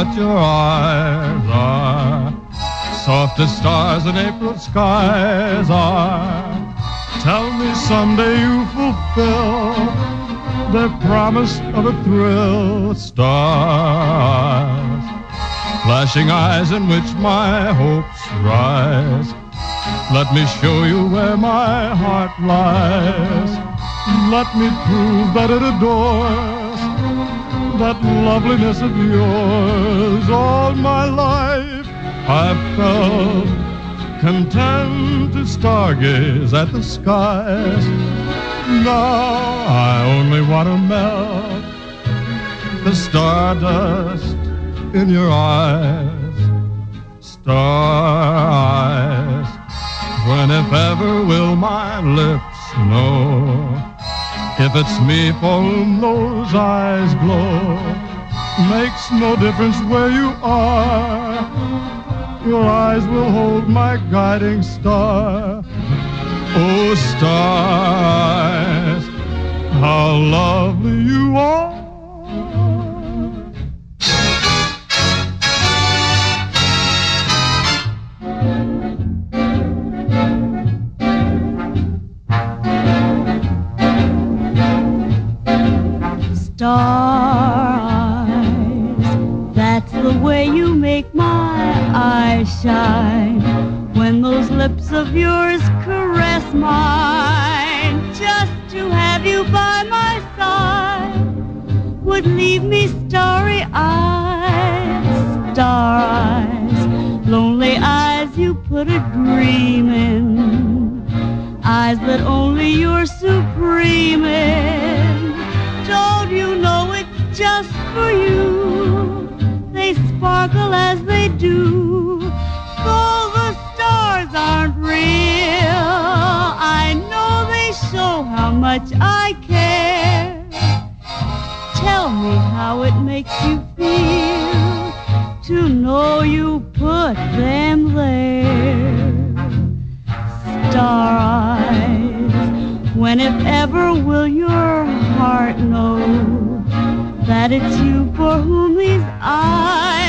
what your eyes are. Soft as stars in April skies are. Tell me someday you fulfill the promise of a thrill. Stars, flashing eyes in which my hopes rise. Let me show you where my heart lies. Let me prove that it adores that loveliness of yours. All my life I've felt content to stargaze at the skies. Now I only want to melt the stardust in your eyes. Star eyes, when if ever will my lips know if it's me for whom those eyes glow. Makes no difference where you are, your eyes will hold my guiding star. Oh, stars, how lovely you are. Star eyes, that's the way you make my eyes shine. When those lips of yours caress mine, just to have you by my side would leave me starry-eyed. Star eyes, lonely eyes you put a dream in, eyes that only you're supreme in. Don't you know it's just for you? They sparkle as they do. Though the stars aren't real, I know they show how much I care. Tell me how it makes you feel to know you put them there. Star eyes, when if ever will your heart know that it's you for whom these eyes